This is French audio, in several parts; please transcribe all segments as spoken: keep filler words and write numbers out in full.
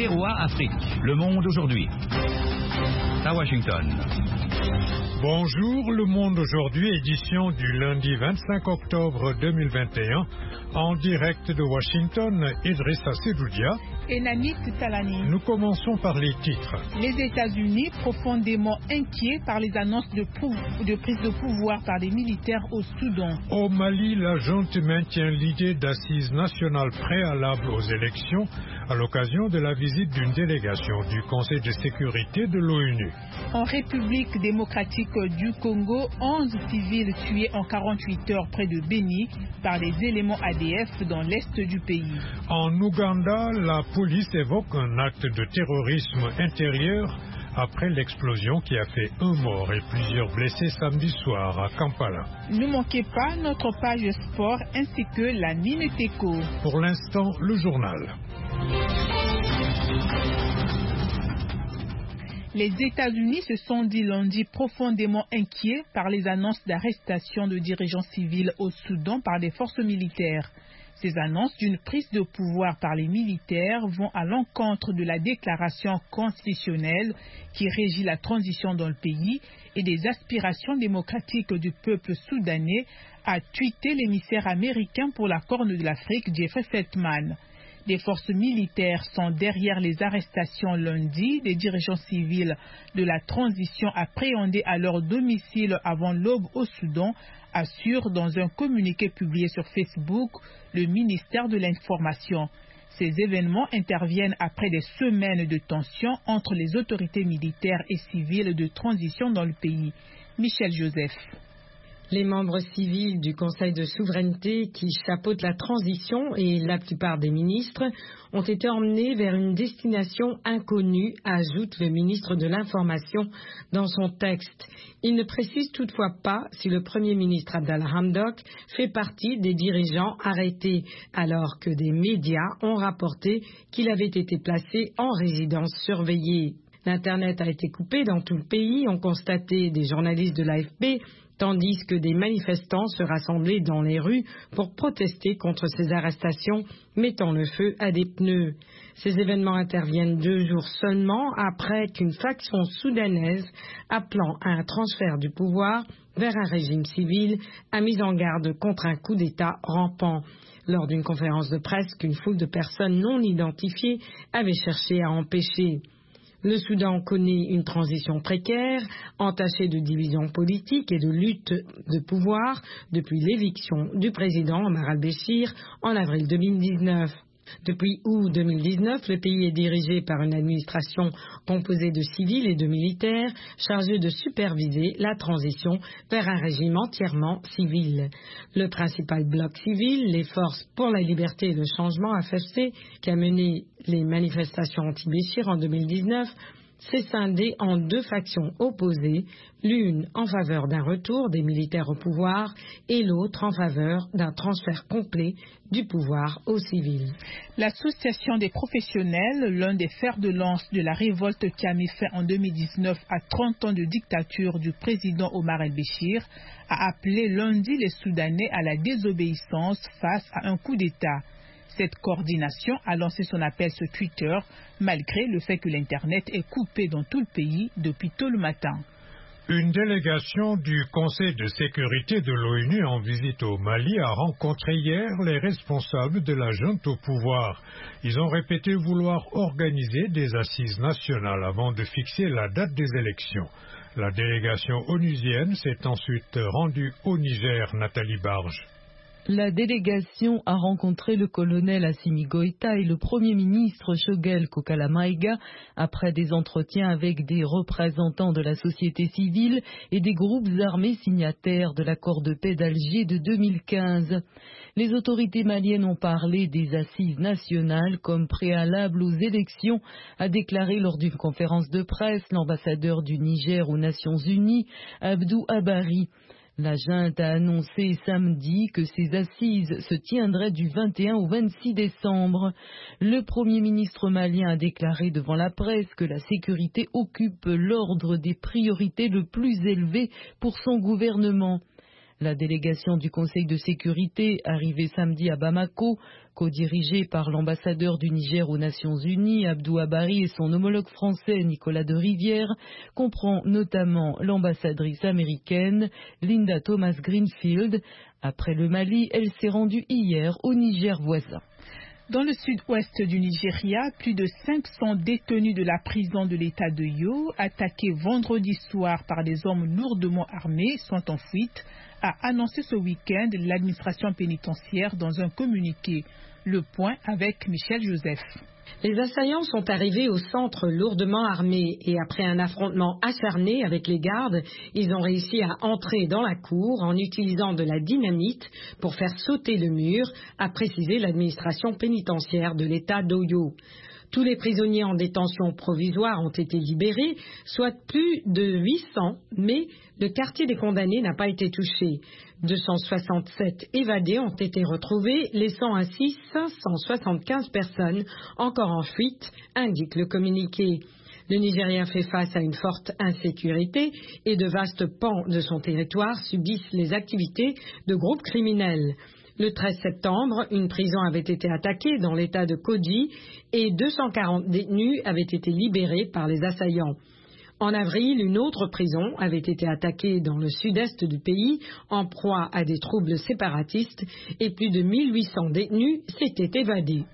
V O A Afrique, Le Monde aujourd'hui. À Washington. Bonjour, Le Monde aujourd'hui, édition du lundi vingt-cinq octobre deux mille vingt et un. En direct de Washington, Idrissa Sedoudia et Namit Talani. Nous commençons par les titres. Les États-Unis profondément inquiets par les annonces de, pou- de prise de pouvoir par les militaires au Soudan. Au Mali, la junte maintient l'idée d'assises nationales préalables aux élections à l'occasion de la visite d'une délégation du Conseil de sécurité de l'ONU. En République démocratique du Congo, onze civils tués en quarante-huit heures près de Beni par les éléments A D F dans l'est du pays. En Ouganda, la police évoque un acte de terrorisme intérieur après l'explosion qui a fait un mort et plusieurs blessés samedi soir à Kampala. Ne manquez pas notre page sport ainsi que la Minute Éco. Pour l'instant, le journal. Les États-Unis se sont dit lundi profondément inquiets par les annonces d'arrestation de dirigeants civils au Soudan par des forces militaires. Ces annonces d'une prise de pouvoir par les militaires vont à l'encontre de la déclaration constitutionnelle qui régit la transition dans le pays et des aspirations démocratiques du peuple soudanais, a tweeté l'émissaire américain pour la Corne de l'Afrique, Jeffrey Feltman. Des forces militaires sont derrière les arrestations lundi des dirigeants civils de la transition appréhendés à leur domicile avant l'aube au Soudan, assure dans un communiqué publié sur Facebook le ministère de l'Information. Ces événements interviennent après des semaines de tensions entre les autorités militaires et civiles de transition dans le pays. Michel Joseph. Les membres civils du Conseil de souveraineté qui chapeautent la transition et la plupart des ministres ont été emmenés vers une destination inconnue, ajoute le ministre de l'Information dans son texte. Il ne précise toutefois pas si le Premier ministre Abdallah Hamdok fait partie des dirigeants arrêtés, alors que des médias ont rapporté qu'il avait été placé en résidence surveillée. L'Internet a été coupé dans tout le pays, ont constaté des journalistes de l'A F P, tandis que des manifestants se rassemblaient dans les rues pour protester contre ces arrestations, mettant le feu à des pneus. Ces événements interviennent deux jours seulement après qu'une faction soudanaise, appelant à un transfert du pouvoir vers un régime civil, a mis en garde contre un coup d'État rampant. Lors d'une conférence de presse qu'une foule de personnes non identifiées avait cherché à empêcher. Le Soudan connaît une transition précaire, entachée de divisions politiques et de lutte de pouvoir depuis l'éviction du président Omar al-Béchir en avril deux mille dix-neuf. Depuis août deux mille dix-neuf, le pays est dirigé par une administration composée de civils et de militaires chargés de superviser la transition vers un régime entièrement civil. Le principal bloc civil, les Forces pour la liberté et le changement F F C, qui a mené les manifestations anti-Béchir en deux mille dix-neuf, s'est scindé en deux factions opposées, l'une en faveur d'un retour des militaires au pouvoir et l'autre en faveur d'un transfert complet du pouvoir aux civils. L'Association des professionnels, l'un des fers de lance de la révolte qui a mis fin en deux mille dix-neuf à trente ans de dictature du président Omar el-Béchir, a appelé lundi les Soudanais à la désobéissance face à un coup d'État. Cette coordination a lancé son appel sur Twitter, malgré le fait que l'Internet est coupé dans tout le pays depuis tôt le matin. Une délégation du Conseil de sécurité de l'ONU en visite au Mali a rencontré hier les responsables de la junte au pouvoir. Ils ont répété vouloir organiser des assises nationales avant de fixer la date des élections. La délégation onusienne s'est ensuite rendue au Niger, Nathalie Barge. La délégation a rencontré le colonel Assimi Goïta et le premier ministre Shogel Kokala Maïga après des entretiens avec des représentants de la société civile et des groupes armés signataires de l'accord de paix d'Alger de deux mille quinze. Les autorités maliennes ont parlé des assises nationales comme préalable aux élections, a déclaré lors d'une conférence de presse l'ambassadeur du Niger aux Nations Unies, Abdou Abari. La junte a annoncé samedi que ces assises se tiendraient du vingt et un au vingt-six décembre. Le Premier ministre malien a déclaré devant la presse que la sécurité occupe l'ordre des priorités le plus élevé pour son gouvernement. La délégation du Conseil de sécurité, arrivée samedi à Bamako, co-dirigée par l'ambassadeur du Niger aux Nations Unies, Abdou Abari, et son homologue français, Nicolas de Rivière, comprend notamment l'ambassadrice américaine, Linda Thomas Greenfield. Après le Mali, elle s'est rendue hier au Niger voisin. Dans le sud-ouest du Nigeria, plus de cinq cents détenus de la prison de l'État de Yo, attaqués vendredi soir par des hommes lourdement armés, sont en fuite, a annoncé ce week-end l'administration pénitentiaire dans un communiqué. Le point avec Michel Joseph. Les assaillants sont arrivés au centre lourdement armés et après un affrontement acharné avec les gardes, ils ont réussi à entrer dans la cour en utilisant de la dynamite pour faire sauter le mur, a précisé l'administration pénitentiaire de l'État d'Oyo. Tous les prisonniers en détention provisoire ont été libérés, soit plus de huit cents, mais le quartier des condamnés n'a pas été touché. deux cent soixante-sept évadés ont été retrouvés, laissant ainsi cinq cent soixante-quinze personnes encore en fuite, indique le communiqué. Le Nigeria fait face à une forte insécurité et de vastes pans de son territoire subissent les activités de groupes criminels. Le treize septembre, une prison avait été attaquée dans l'état de Kogi et deux cent quarante détenus avaient été libérés par les assaillants. En avril, une autre prison avait été attaquée dans le sud-est du pays en proie à des troubles séparatistes et plus de mille huit cents détenus s'étaient évadés.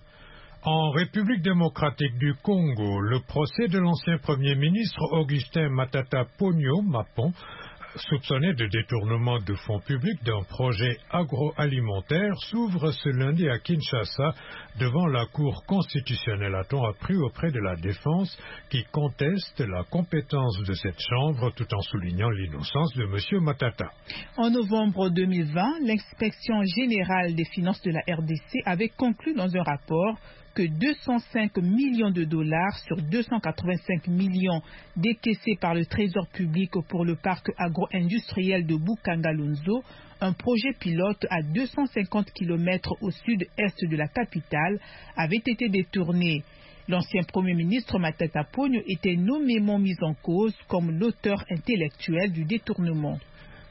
En République démocratique du Congo, le procès de l'ancien Premier ministre Augustin Matata Ponyo Mapon, soupçonné de détournement de fonds publics d'un projet agroalimentaire, s'ouvre ce lundi à Kinshasa devant la Cour constitutionnelle, a-t-on appris auprès de la défense, qui conteste la compétence de cette chambre tout en soulignant l'innocence de M. Matata. En novembre deux mille vingt, l'inspection générale des finances de la R D C avait conclu dans un rapport que deux cent cinq millions de dollars sur deux cent quatre-vingt-cinq millions décaissés par le Trésor public pour le parc agro-industriel de Bukangalonzo, un projet pilote à deux cent cinquante kilomètres au sud-est de la capitale, avait été détourné. L'ancien Premier ministre Matata Ponyo était nommément mis en cause comme l'auteur intellectuel du détournement.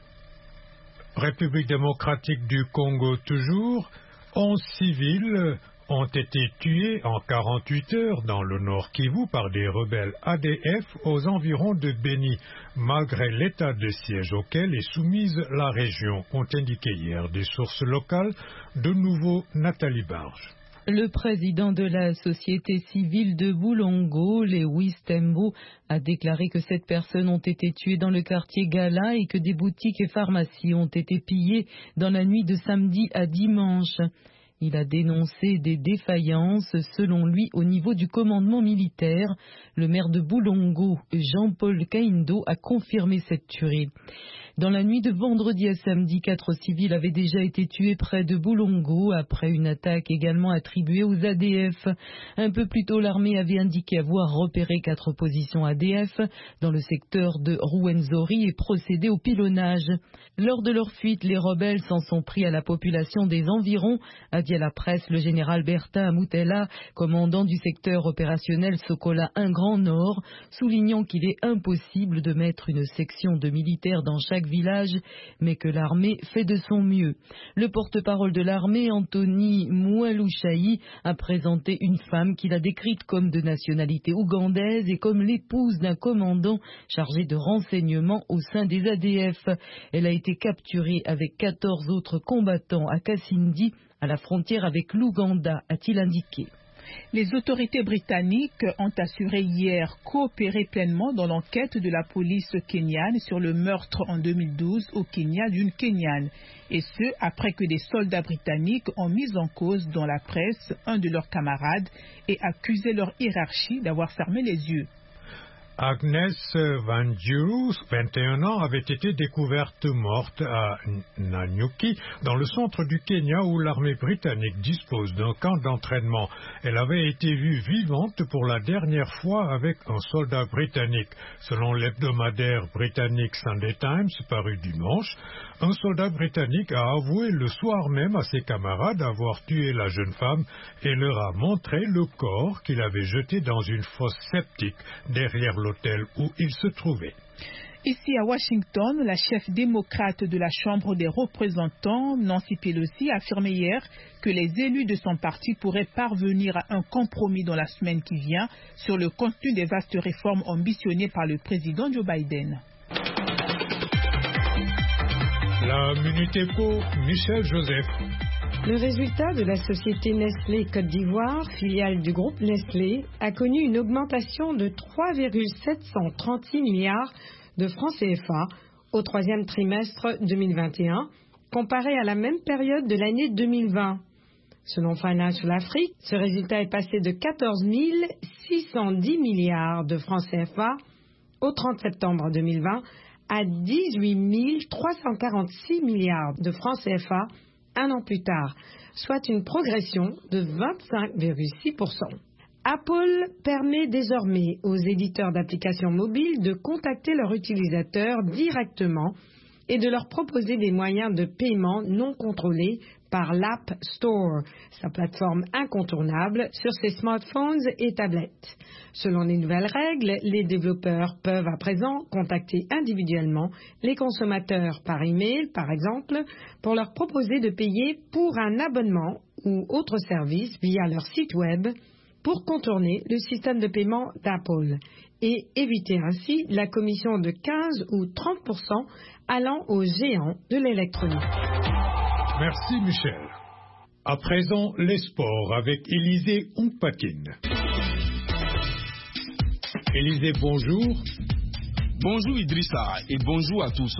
République démocratique du Congo toujours, onze civils ont été tués en quarante-huit heures dans le Nord Kivu par des rebelles A D F aux environs de Beni, malgré l'état de siège auquel est soumise la région, ont indiqué hier des sources locales. De nouveau, Nathalie Barge. Le président de la société civile de Boulongo, Lewis Tembo, a déclaré que sept personnes ont été tuées dans le quartier Gala et que des boutiques et pharmacies ont été pillées dans la nuit de samedi à dimanche. Il a dénoncé des défaillances, selon lui, au niveau du commandement militaire. Le maire de Boulongo, Jean-Paul Kaindo, a confirmé cette tuerie. Dans la nuit de vendredi à samedi, quatre civils avaient déjà été tués près de Boulongo après une attaque également attribuée aux A D F. Un peu plus tôt, l'armée avait indiqué avoir repéré quatre positions A D F dans le secteur de Rwenzori et procédé au pilonnage. Lors de leur fuite, les rebelles s'en sont pris à la population des environs, a dit à la presse le général Bertin Moutella, commandant du secteur opérationnel Sokola un Grand Nord, soulignant qu'il est impossible de mettre une section de militaires dans chaque village, mais que l'armée fait de son mieux. Le porte-parole de l'armée, Anthony Mwalushayi, a présenté une femme qu'il a décrite comme de nationalité ougandaise et comme l'épouse d'un commandant chargé de renseignement au sein des A D F. Elle a été capturée avec quatorze autres combattants à Kasindi, à la frontière avec l'Ouganda, a-t-il indiqué. Les autorités britanniques ont assuré hier coopérer pleinement dans l'enquête de la police kenyane sur le meurtre en deux mille douze au Kenya d'une Kenyane. Et ce, après que des soldats britanniques ont mis en cause dans la presse un de leurs camarades et accusé leur hiérarchie d'avoir fermé les yeux. Agnes Wanjiru, vingt et un ans, avait été découverte morte à Nanyuki, dans le centre du Kenya où l'armée britannique dispose d'un camp d'entraînement. Elle avait été vue vivante pour la dernière fois avec un soldat britannique. Selon l'hebdomadaire britannique Sunday Times, paru dimanche, un soldat britannique a avoué le soir même à ses camarades avoir tué la jeune femme et leur a montré le corps qu'il avait jeté dans une fosse septique derrière l'hôtel où il se trouvait. Ici à Washington, la chef démocrate de la Chambre des représentants, Nancy Pelosi, a affirmé hier que les élus de son parti pourraient parvenir à un compromis dans la semaine qui vient sur le contenu des vastes réformes ambitionnées par le président Joe Biden. La Minute Éco, Michel Joseph. Le résultat de la société Nestlé Côte d'Ivoire, filiale du groupe Nestlé, a connu une augmentation de trois virgule sept cent trente-six milliards de francs C F A au troisième trimestre deux mille vingt et un, comparé à la même période de l'année deux mille vingt. Selon Financial Afrique, ce résultat est passé de quatorze mille six cent dix milliards de francs C F A au trente septembre deux mille vingt à dix-huit mille trois cent quarante-six milliards de francs C F A un an plus tard, soit une progression de vingt-cinq virgule six pour cent. Apple permet désormais aux éditeurs d'applications mobiles de contacter leurs utilisateurs directement et de leur proposer des moyens de paiement non contrôlés par l'App Store, sa plateforme incontournable sur ses smartphones et tablettes. Selon les nouvelles règles, les développeurs peuvent à présent contacter individuellement les consommateurs par email, par exemple, pour leur proposer de payer pour un abonnement ou autre service via leur site web pour contourner le système de paiement d'Apple et éviter ainsi la commission de quinze ou trente pour cent allant aux géants de l'électronique. Merci Michel. À présent, les sports avec Élisée Ompatine. Élisée, bonjour. Bonjour Idrissa et bonjour à tous.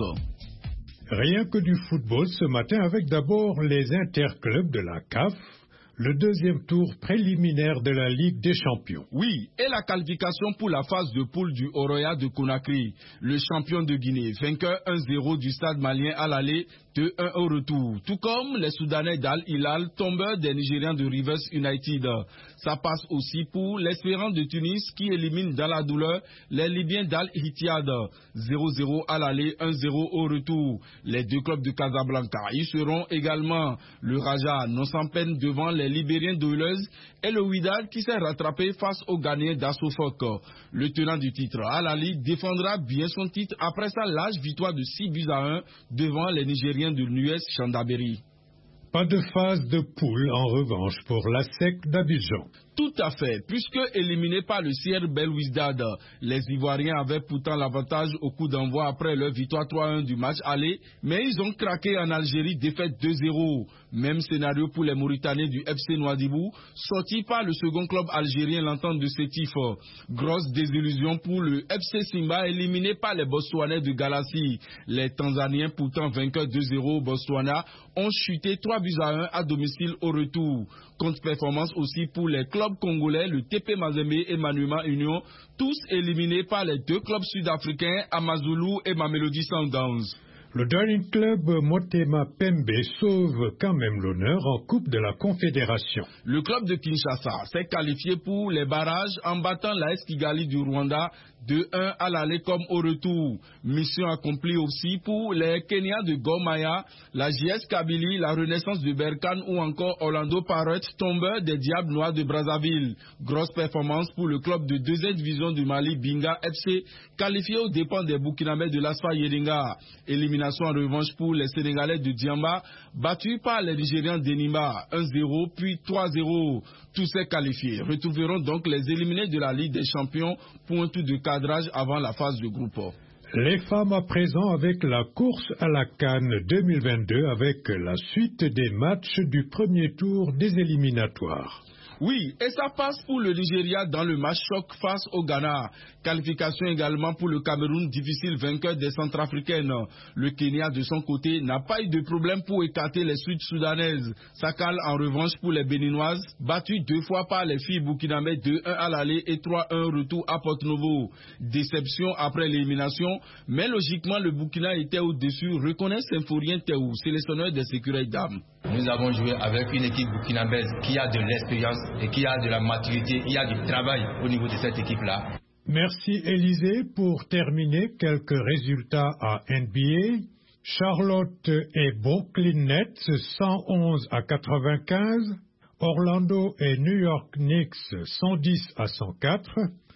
Rien que du football ce matin avec d'abord les interclubs de la C A F. Le deuxième tour préliminaire de la Ligue des Champions. Oui, et la qualification pour la phase de poule du Oroya de Conakry. Le champion de Guinée, vainqueur un zéro du stade malien à l'aller, deux un au retour. Tout comme les Soudanais d'Al Hilal, tombeurs des Nigérians de Rivers United. Ça passe aussi pour l'Espérance de Tunis qui élimine dans la douleur les Libyens d'Al Ittihad. zéro zéro à l'aller, un zéro au retour. Les deux clubs de Casablanca y seront également. Le Raja, non sans peine devant les Libériens d'Oilers et le Wydad qui s'est rattrapé face aux Ghanéens d'Assofok. Le tenant du titre, Al Ahly, défendra bien son titre après sa large victoire de six buts à un devant les Nigériens de l'U S Chandaberi. Pas de phase de poule en revanche pour l'A S E C d'Abidjan. Tout à fait, puisque éliminés par le C R Belouizdad, les Ivoiriens avaient pourtant l'avantage au coup d'envoi après leur victoire trois un du match aller, mais ils ont craqué en Algérie, défaite deux zéro. Même scénario pour les Mauritaniens du F C Nouadhibou, sortis par le second club algérien, l'Entente de Sétif. Grosse désillusion pour le F C Simba, éliminé par les Botswanais de Galassi. Les Tanzaniens, pourtant vainqueurs deux zéro au Botswana, ont chuté trois buts à un à domicile au retour. Contre-performance aussi pour les clubs congolais, le T P Mazembe et Maniema Union, tous éliminés par les deux clubs sud-africains, Amazulu et Mamelodi Sundowns. Le Dining Club Motema Pembe sauve quand même l'honneur en Coupe de la Confédération. Le club de Kinshasa s'est qualifié pour les barrages en battant l'A S Kigali du Rwanda deux un à l'aller comme au retour. Mission accomplie aussi pour les Kenyans de Gor Mahia, la J S Kabylie, la Renaissance de Berkane ou encore Orlando Pirates, tombeur des Diables Noirs de Brazzaville. Grosse performance pour le club de deuxième division du Mali, Binga F C, qualifié aux dépens des Burkinabés de l'Asfa Yeringa. Élimination en revanche pour les Sénégalais de Diamba, battus par les Nigérians d'Enimba, un zéro puis trois zéro. Tous ces qualifiés retrouveront donc les éliminés de la Ligue des Champions pour un tour de cadrage avant la phase de groupe. Les femmes à présent avec la course à la CAN deux mille vingt-deux avec la suite des matchs du premier tour des éliminatoires. Oui, et ça passe pour le Nigeria dans le match choc face au Ghana. Qualification également pour le Cameroun, difficile vainqueur des Centrafricaines. Le Kenya, de son côté, n'a pas eu de problème pour écarter les Sud-Soudanaises. Ça cale en revanche pour les Béninoises, battues deux fois par les filles burkinabées deux un à l'aller et trois un retour à Porto-Novo. Déception après l'élimination, mais logiquement le Burkina était au-dessus, reconnaît Symphorien Théou, sélectionneur des Sécurité d'Âme. Nous avons joué avec une équipe burkinabèse qui a de l'expérience et qui a de la maturité, il y a du travail au niveau de cette équipe-là. Merci Élisée. Pour terminer, quelques résultats à N B A. Charlotte et Brooklyn Nets cent onze à quatre-vingt-quinze. Orlando et New York Knicks cent dix à cent quatre.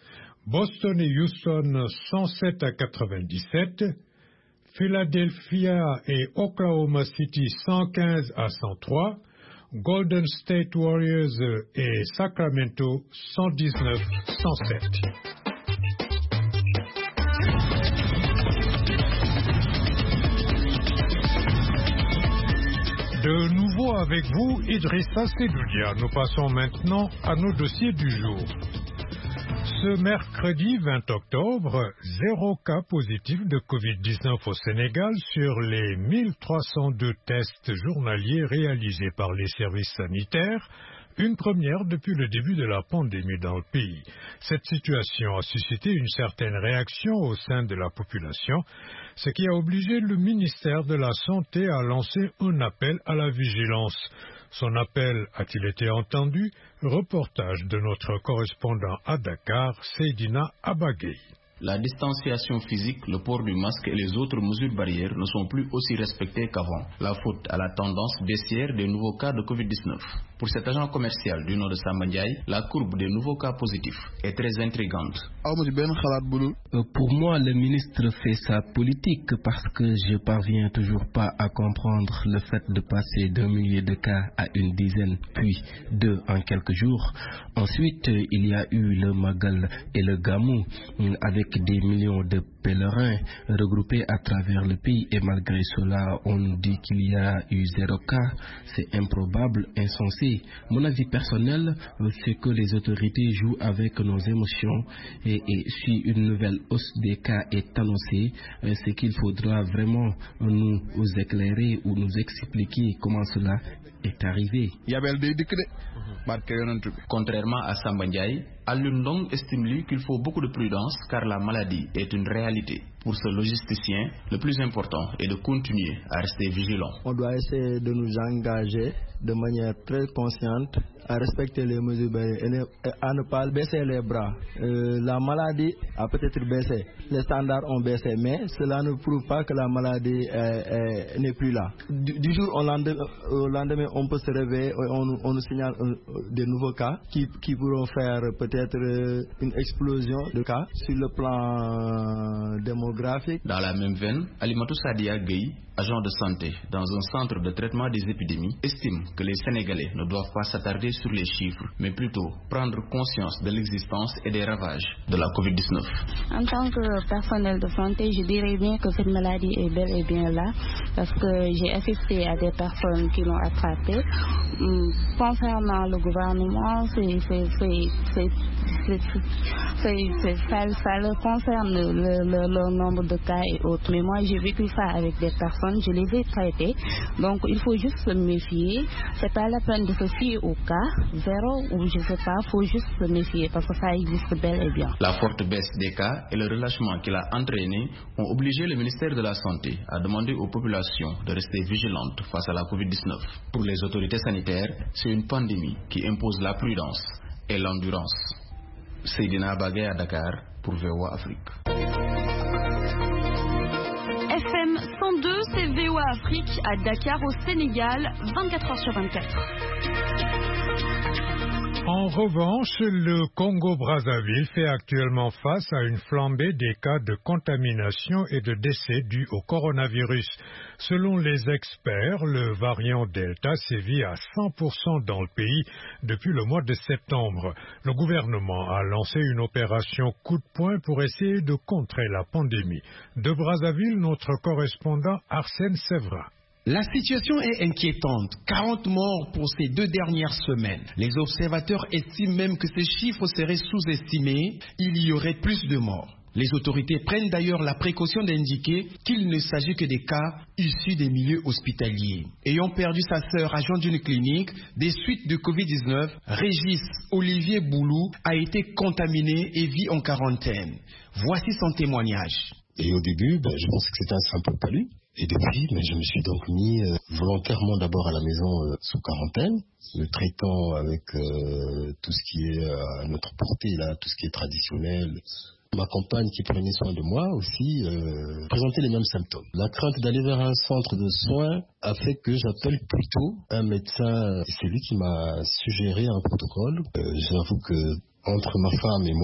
Boston et Houston cent sept à quatre-vingt-dix-sept, Philadelphia et Oklahoma City cent quinze à cent trois, Golden State Warriors et Sacramento cent dix-neuf à cent sept. De nouveau avec vous, Idrissa Sedoudia. Nous passons maintenant à nos dossiers du jour. Ce mercredi vingt octobre, zéro cas positif de covid dix-neuf au Sénégal sur les mille trois cent deux tests journaliers réalisés par les services sanitaires, une première depuis le début de la pandémie dans le pays. Cette situation a suscité une certaine réaction au sein de la population, ce qui a obligé le ministère de la Santé à lancer un appel à la vigilance. Son appel a-t-il été entendu? Reportage de notre correspondant à Dakar, Seydina Abagay. La distanciation physique, le port du masque et les autres mesures barrières ne sont plus aussi respectées qu'avant. La faute à la tendance baissière des nouveaux cas de covid dix-neuf. Pour cet agent commercial du nord de Samba Ndiaye, la courbe des nouveaux cas positifs est très intrigante. Pour moi, le ministre fait sa politique parce que je parviens toujours pas à comprendre le fait de passer d'un millier de cas à une dizaine, puis deux en quelques jours. Ensuite, il y a eu le Magal et le Gamou avec des millions de pèlerins regroupés à travers le pays et malgré cela, on dit qu'il y a eu zéro cas. C'est improbable, insensé. Mon avis personnel, c'est que les autorités jouent avec nos émotions et, et si une nouvelle hausse des cas est annoncée, c'est qu'il faudra vraiment nous éclairer ou nous expliquer comment cela est arrivé. Contrairement à Samba Ndiaye, Alioune Ndong estime lui qu'il faut beaucoup de prudence car la maladie est une réalité. Pour ce logisticien, le plus important est de continuer à rester vigilant. On doit essayer de nous engager de manière très consciente à respecter les mesures et à ne pas baisser les bras. Euh, la maladie a peut-être baissé, les standards ont baissé, mais cela ne prouve pas que la maladie euh, n'est plus là. Du, du jour au lendemain, au lendemain, on peut se réveiller et on, on nous signale un, des nouveaux cas qui, qui pourront faire peut-être une explosion de cas sur le plan démographique. Dans la même veine, Alimatou Sadia Gueye, agent de santé dans un centre de traitement des épidémies, estime que les Sénégalais ne doivent pas s'attarder sur les chiffres, mais plutôt prendre conscience de l'existence et des ravages de la covid dix-neuf. En tant que personnel de santé, je dirais bien que cette maladie est bel et bien là, parce que j'ai assisté à des personnes qui l'ont attrapée. Concernant le gouvernement, c'est, c'est, c'est, c'est, c'est, c'est, c'est, ça, ça le concerne le, le, le nombre de cas et autres. Mais moi, j'ai vécu ça avec des personnes, je les ai traitées. Donc, il faut juste se méfier. C'est pas la peine de se fier au cas zéro ou je sais pas, il faut juste se méfier parce que ça existe bel et bien. La forte baisse des cas et le relâchement qu'il a entraîné ont obligé le ministère de la Santé à demander aux populations de rester vigilantes face à la covid dix-neuf. Pour les autorités sanitaires, c'est une pandémie qui impose la prudence et l'endurance. Seydina Abagay à Dakar pour V O A Afrique. F M cent deux, c'est V O A Afrique à Dakar au Sénégal, vingt-quatre heures sur vingt-quatre. En revanche, le Congo-Brazzaville fait actuellement face à une flambée des cas de contamination et de décès dus au coronavirus. Selon les experts, le variant Delta sévit à cent pour cent dans le pays depuis le mois de septembre. Le gouvernement a lancé une opération coup de poing pour essayer de contrer la pandémie. De Brazzaville, notre correspondant Arsène Séverin. La situation est inquiétante. quarante morts pour ces deux dernières semaines. Les observateurs estiment même que ces chiffres seraient sous-estimés. Il y aurait plus de morts. Les autorités prennent d'ailleurs la précaution d'indiquer qu'il ne s'agit que des cas issus des milieux hospitaliers. Ayant perdu sa sœur agent d'une clinique, des suites de covid dix-neuf, Régis Olivier Boulou a été contaminé et vit en quarantaine. Voici son témoignage. Et au début, ben, je pensais que c'était un simple palu. Et depuis, ben, je me suis donc mis euh, volontairement d'abord à la maison euh, sous quarantaine, me traitant avec euh, tout ce qui est euh, à notre portée, là, tout ce qui est traditionnel. Ma compagne qui prenait soin de moi aussi euh, présentait les mêmes symptômes. La crainte d'aller vers un centre de soins a fait que j'appelle plutôt un médecin. C'est lui qui m'a suggéré un protocole. Euh, j'avoue que entre ma femme et moi,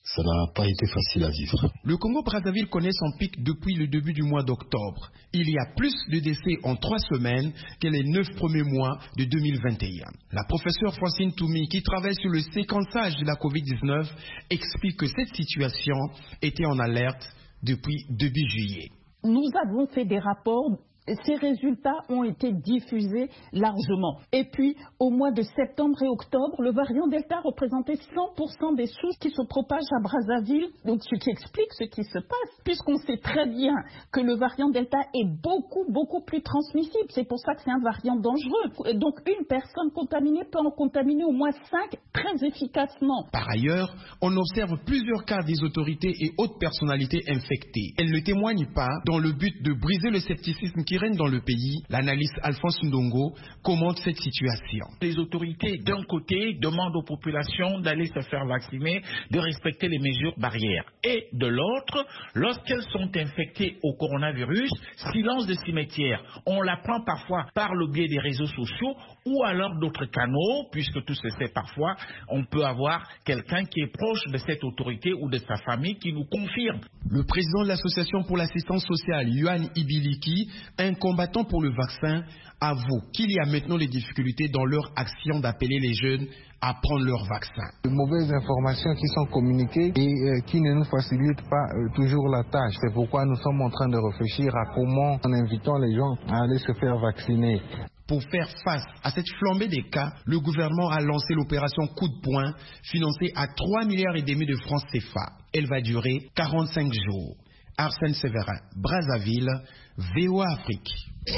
ça n'a pas été facile à vivre. Le Congo-Brazzaville connaît son pic depuis le début du mois d'octobre. Il y a plus de décès en trois semaines que les neuf premiers mois de deux mille vingt et un. La professeure Francine Toumi, qui travaille sur le séquençage de la covid dix-neuf, explique que cette situation était en alerte depuis début juillet. Nous avons fait des rapports. Ces résultats ont été diffusés largement. Et puis, au mois de septembre et octobre, le variant Delta représentait cent pour cent des souches qui se propagent à Brazzaville, donc ce qui explique ce qui se passe, puisqu'on sait très bien que le variant Delta est beaucoup, beaucoup plus transmissible. C'est pour ça que c'est un variant dangereux. Donc, une personne contaminée peut en contaminer au moins cinq très efficacement. Par ailleurs, on observe plusieurs cas des autorités et hautes personnalités infectées. Elles ne témoignent pas dans le but de briser le scepticisme qui règne dans le pays. L'analyste Alphonse Ndongo commente cette situation. Les autorités, d'un côté, demandent aux populations d'aller se faire vacciner, de respecter les mesures barrières. Et de l'autre, lorsqu'elles sont infectées au coronavirus, silence de cimetière. On l'apprend parfois par le biais des réseaux sociaux ou alors d'autres canaux, puisque tout se sait parfois, on peut avoir quelqu'un qui est proche de cette autorité ou de sa famille qui nous confirme. Le président de l'association pour l'assistance sociale, Yohan Ibiliki, un combattant pour le vaccin, avoue qu'il y a maintenant des difficultés dans leur action d'appeler les jeunes à prendre leur vaccin. De mauvaises informations qui sont communiquées et euh, qui ne nous facilitent pas euh, toujours la tâche. C'est pourquoi nous sommes en train de réfléchir à comment, en invitant les gens à aller se faire vacciner. Pour faire face à cette flambée des cas, le gouvernement a lancé l'opération Coup de poing, financée à trois milliards et demi de francs C F A. Elle va durer quarante-cinq jours. Arsène Séverin, Brazzaville, V O A Afrique.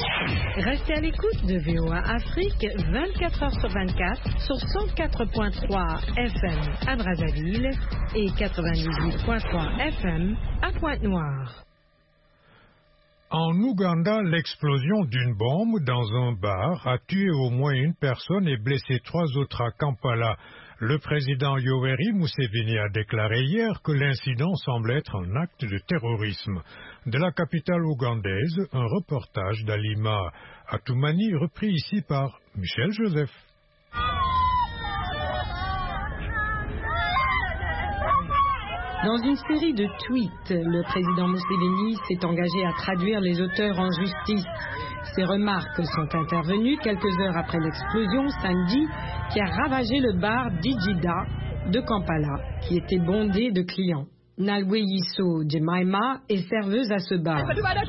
Restez à l'écoute de V O A Afrique vingt-quatre heures sur vingt-quatre sur cent quatre virgule trois F M à Brazzaville et quatre-vingt-dix-huit virgule trois F M à Pointe-Noire. En Ouganda, l'explosion d'une bombe dans un bar a tué au moins une personne et blessé trois autres à Kampala. Le président Yoweri Museveni a déclaré hier que l'incident semble être un acte de terrorisme. De la capitale ougandaise, un reportage d'Alima Atoumani repris ici par Michel Joseph. Dans une série de tweets, le président Museveni s'est engagé à traduire les auteurs en justice. Ces remarques sont intervenues quelques heures après l'explosion samedi qui a ravagé le bar Dijida de Kampala, qui était bondé de clients. Nalwe Yiso Jemaima est serveuse à ce bar.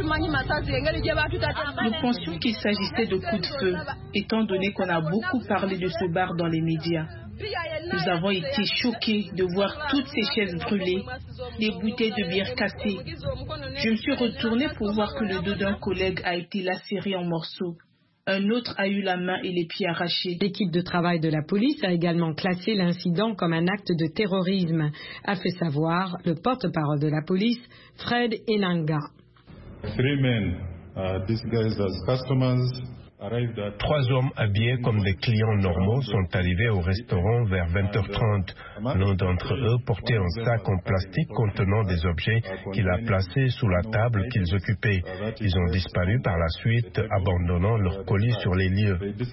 Nous pensions qu'il s'agissait de coups de feu, étant donné qu'on a beaucoup parlé de ce bar dans les médias. Nous avons été choqués de voir toutes ces chaises brûlées, les bouteilles de bière cassées. Je me suis retournée pour voir que le dos d'un collègue a été lacéré en morceaux. Un autre a eu la main et les pieds arrachés. L'équipe de travail de la police a également classé l'incident comme un acte de terrorisme, a fait savoir le porte-parole de la police, Fred Enanga. Three men, uh, disguised as customers. Trois hommes habillés comme des clients normaux sont arrivés au restaurant vers vingt heures trente. L'un d'entre eux portait un sac en plastique contenant des objets qu'il a placés sous la table qu'ils occupaient. Ils ont disparu par la suite, abandonnant leurs colis sur les lieux.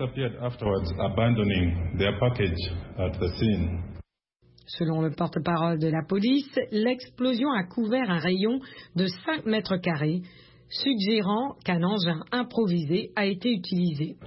Selon le porte-parole de la police, l'explosion a couvert un rayon de cinq mètres carrés, suggérant qu'un engin improvisé a été utilisé.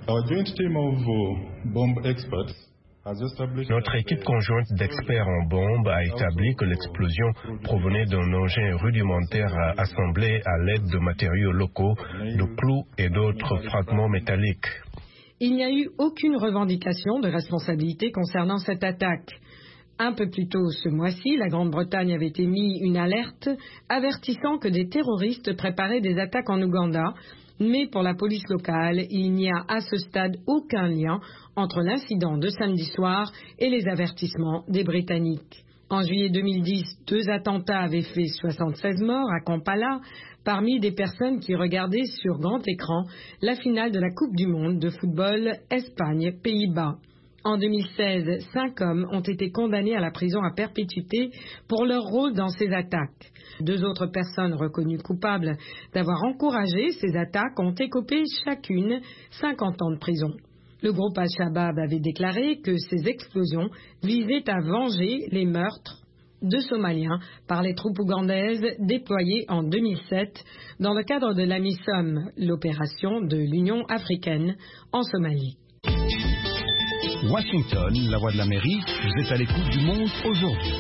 Notre équipe conjointe d'experts en bombes a établi que l'explosion provenait d'un engin rudimentaire assemblé à l'aide de matériaux locaux, de clous et d'autres fragments métalliques. Il n'y a eu aucune revendication de responsabilité concernant cette attaque. Un peu plus tôt ce mois-ci, la Grande-Bretagne avait émis une alerte avertissant que des terroristes préparaient des attaques en Ouganda, mais pour la police locale, il n'y a à ce stade aucun lien entre l'incident de samedi soir et les avertissements des Britanniques. En juillet deux mille dix, deux attentats avaient fait soixante-seize morts à Kampala, parmi des personnes qui regardaient sur grand écran la finale de la Coupe du Monde de football Espagne-Pays-Bas. En deux mille seize, cinq hommes ont été condamnés à la prison à perpétuité pour leur rôle dans ces attaques. Deux autres personnes reconnues coupables d'avoir encouragé ces attaques ont écopé chacune cinquante ans de prison. Le groupe Al-Shabaab avait déclaré que ces explosions visaient à venger les meurtres de Somaliens par les troupes ougandaises déployées en deux mille sept dans le cadre de l'AMISOM, l'opération de l'Union africaine en Somalie. Washington, la voix de l'Amérique, vous êtes à l'écoute du monde aujourd'hui.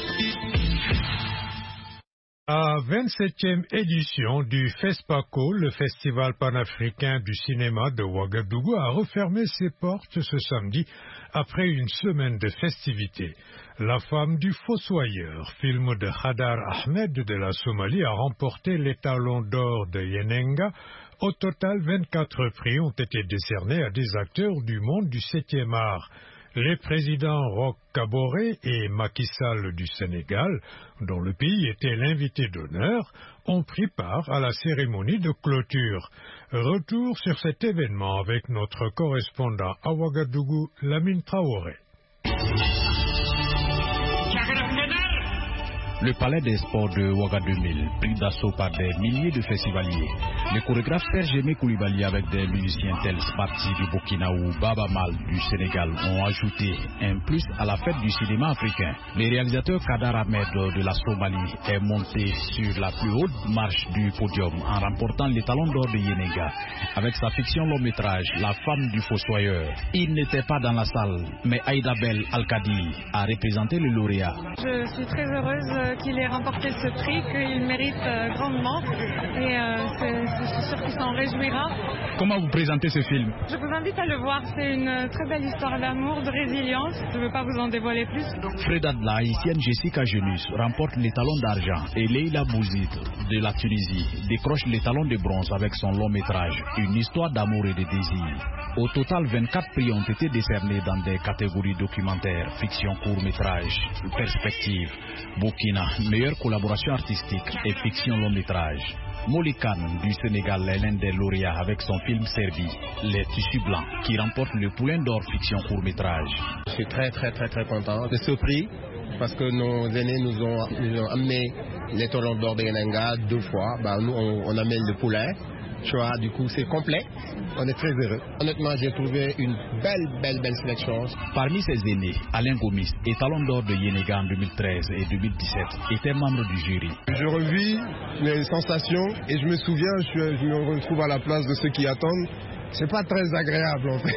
La vingt-septième édition du FESPACO, le Festival panafricain du cinéma de Ouagadougou, a refermé ses portes ce samedi après une semaine de festivités. La femme du fossoyeur, film de Khadar Ahmed de la Somalie, a remporté l'étalon d'or de Yenenga. Au total, vingt-quatre prix ont été décernés à des acteurs du monde du septième art. Les présidents Roch Kaboré et Macky Sall du Sénégal, dont le pays était l'invité d'honneur, ont pris part à la cérémonie de clôture. Retour sur cet événement avec notre correspondant à Ouagadougou, Lamine Traoré. Le palais des sports de Ouagadougou, pris d'assaut par des milliers de festivaliers. Les chorégraphes Serge Aimé Koulibaly avec des musiciens tels Sparti du Burkina ou Baba Mal du Sénégal ont ajouté un plus à la fête du cinéma africain. Le réalisateur Khadar Ahmed de la Somalie est monté sur la plus haute marche du podium en remportant l'étalon d'or de Yenenga avec sa fiction long métrage La femme du fossoyeur. Il n'était pas dans la salle, mais Aïda Bel Al-Kadi a représenté le lauréat. Je suis très heureuse qu'il ait remporté ce prix, qu'il mérite euh, grandement et euh, je suis sûre qu'il s'en réjouira. Comment vous présentez ce film? Je vous invite à le voir, c'est une très belle histoire d'amour, de résilience, je ne veux pas vous en dévoiler plus. Freda de la haïtienne Jessica Genus remporte l'étalon d'argent et Leila Bouzid de la Tunisie décroche l'étalon de bronze avec son long métrage, Une histoire d'amour et de désir. Au total, vingt-quatre prix ont été décernés dans des catégories documentaires, fiction court métrage, perspective, Burkina, meilleure collaboration artistique et fiction long métrage. Molly Khan du Sénégal est l'un des lauréats avec son film Servi, Les Tissus Blancs, qui remporte le Poulain d'Or fiction court métrage. Je suis très très très très content de ce prix parce que nos aînés nous ont, nous ont amené l'étalon d'or de Yenenga deux fois. Bah, nous on, on amène le Poulain. Tu vois, du coup, c'est complet. On est très heureux. Honnêtement, j'ai trouvé une belle, belle, belle sélection. Parmi ses aînés, Alain Gomis, étalon d'or de Yenenga en deux mille treize et deux mille dix-sept, était membre du jury. Je revis les sensations et je me souviens, je, je me retrouve à la place de ceux qui attendent. C'est pas très agréable, en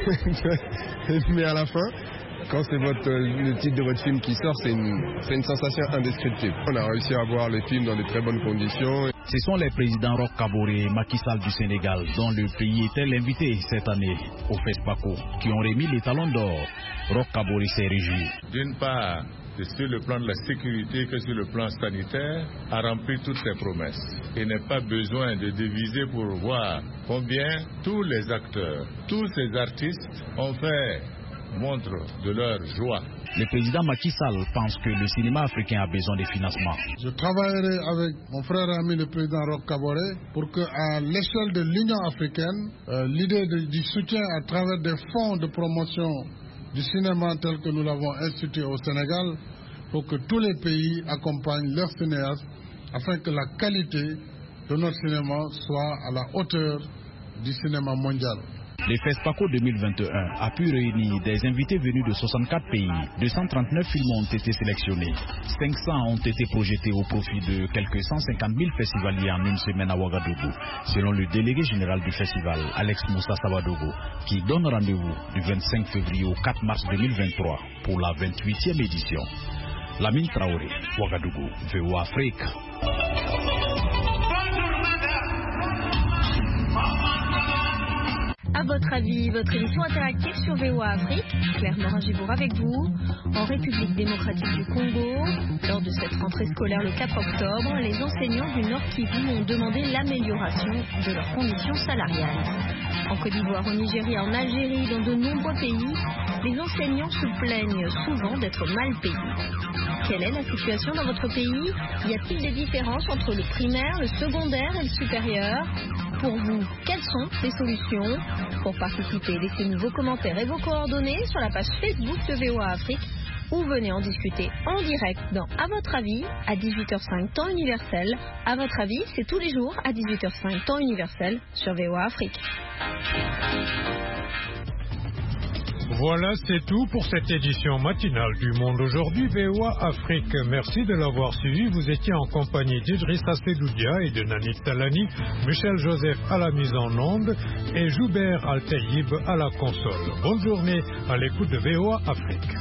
fait. Mais à la fin, quand c'est votre, le titre de votre film qui sort, c'est une, c'est une sensation indescriptible. On a réussi à voir les films dans de très bonnes conditions. Ce sont les présidents Roch Kaboré et Macky Sall du Sénégal, dont le pays était l'invité cette année au FESPACO, qui ont remis l'étalon d'or. Roch Kaboré s'est réjoui. D'une part, sur le plan de la sécurité que sur le plan sanitaire, a rempli toutes ses promesses. Il n'est pas besoin de diviser pour voir combien tous les acteurs, tous ces artistes ont fait montre de leur joie. Le président Macky Sall pense que le cinéma africain a besoin de financement. Je travaillerai avec mon frère et ami le président Roch Kaboré pour qu'à l'échelle de l'Union africaine, euh, l'idée de, du soutien à travers des fonds de promotion du cinéma tel que nous l'avons institué au Sénégal, pour que tous les pays accompagnent leurs cinéastes afin que la qualité de notre cinéma soit à la hauteur du cinéma mondial. Le FESPACO deux mille vingt et un a pu réunir des invités venus de soixante-quatre pays. deux cent trente-neuf films ont été sélectionnés. cinq cents ont été projetés au profit de quelques cent cinquante mille festivaliers en une semaine à Ouagadougou, selon le délégué général du festival, Alex Moussa Sabadogo, qui donne rendez-vous du vingt-cinq février au quatre mars deux mille vingt-trois pour la vingt-huitième édition. Lamine Traoré, Ouagadougou, V O A Afrique. À votre avis, votre émission interactive sur V O A Afrique, Claire Morin-Gibour avec vous, en République démocratique du Congo. Lors de cette rentrée scolaire le quatre octobre, les enseignants du Nord Kivu ont demandé l'amélioration de leurs conditions salariales. En Côte d'Ivoire, au Nigeria, en Algérie, dans de nombreux pays, les enseignants se plaignent souvent d'être mal payés. Quelle est la situation dans votre pays? Y a-t-il des différences entre le primaire, le secondaire et le supérieur? Pour vous, quelles sont les solutions? Pour participer, laissez-nous vos commentaires et vos coordonnées sur la page Facebook de V O A Afrique ou venez en discuter en direct dans À votre avis à dix-huit heures cinq temps universel. À votre avis, c'est tous les jours à dix-huit heures cinq temps universel sur V O A Afrique. Voilà, c'est tout pour cette édition matinale du Monde aujourd'hui, V O A Afrique. Merci de l'avoir suivi. Vous étiez en compagnie d'Idrissa Sedoudia et de Nanit Talani, Michel Joseph à la mise en onde et Joubert Al-Taïb à la console. Bonne journée à l'écoute de V O A Afrique.